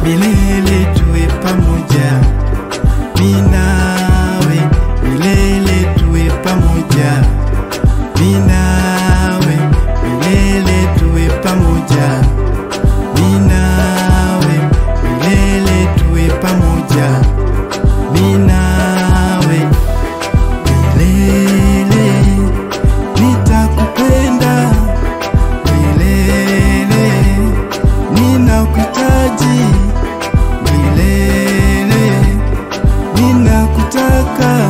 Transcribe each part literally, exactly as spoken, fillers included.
milele tuwe pamoja. Mimi nawe milele tuwe pamoja. Mimi nawe milele tuwe pamoja. Mimi nawe milele tuwe pamoja. Mimi nawe milele nitakupenda milele, ninakuhitaji milele, ninakutaka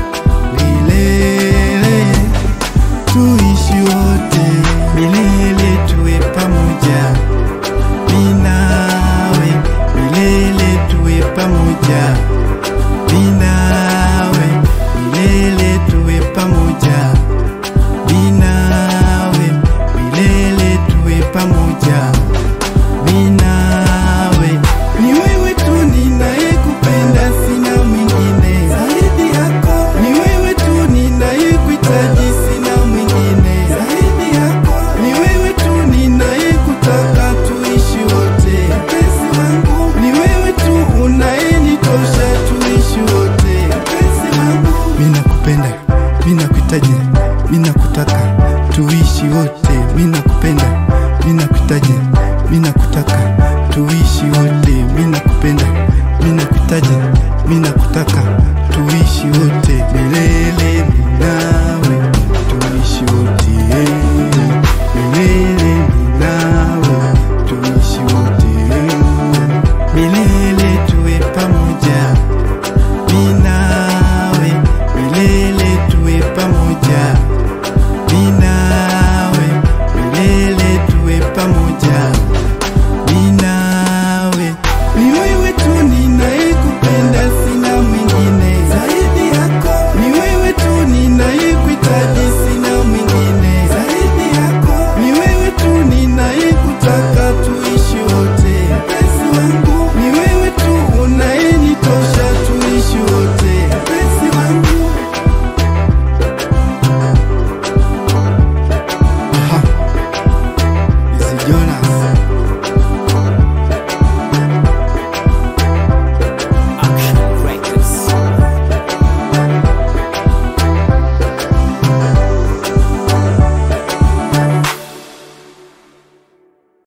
milele, tuishi wote milele tuwe pamoja. Mimi nawe milele tuwe pamoja. Mimi nawe milele tuwe pamoja. Mimi nawe milele tuwe pamoja. Mimi nawe ni wewe tu ninayekupenda, sina mwingine zaidi yako. Ni wewe tu ninayekuhitaji, sina mwingine zaidi yako. Ni wewe tu ninayekutaka, tuishi wote mpenzi wangu. Ni wewe tu unayenitosha, tuishi wote mpenzi wangu. Mimi nakupenda, mimi nakuhitaji, mimi nakutaka, tuishi wote. Mimi nakupenda, mimi nakuhitaji, mimi nakutaka, tuishi wote. Mimi nakupenda, mimi nakuhitaji, mimi nakutaka, tuishi wote milele. Mimi